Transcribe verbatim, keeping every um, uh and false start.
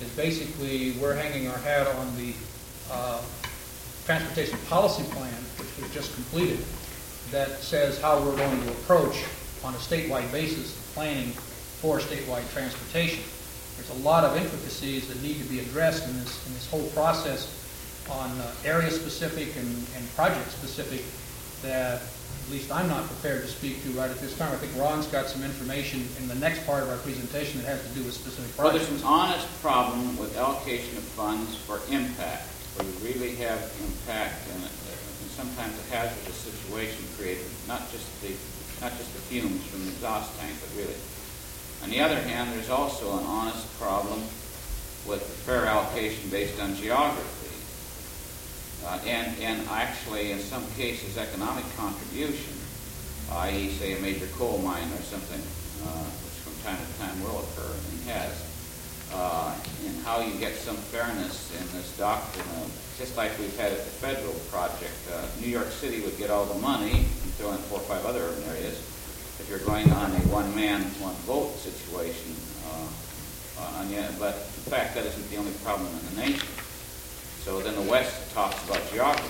is basically we're hanging our hat on the uh, transportation policy plan, which was just completed, that says how we're going to approach on a statewide basis the planning for statewide transportation. There's a lot of intricacies that need to be addressed in this in this whole process on uh, area-specific and, and project-specific that at least I'm not prepared to speak to right at this time. I think Ron's got some information in the next part of our presentation that has to do with specific Well, projects. there's an honest problem with allocation of funds for impact, where you really have impact and, and sometimes a hazardous situation created, not just the not just the fumes from the exhaust tank, but really. On the other hand, there's also an honest problem with fair allocation based on geography. Uh, and, and actually, in some cases, economic contribution, that is, say, a major coal mine or something, uh, which from time to time will occur and has, uh, and how you get some fairness in this doctrine of, just like we've had at the federal project. Uh, New York City would get all the money, and throw in four or five other urban areas, if you're going on a one-man, one-vote situation. Uh, on the, but, in fact, that isn't the only problem in the nation. So then the West talks about geography.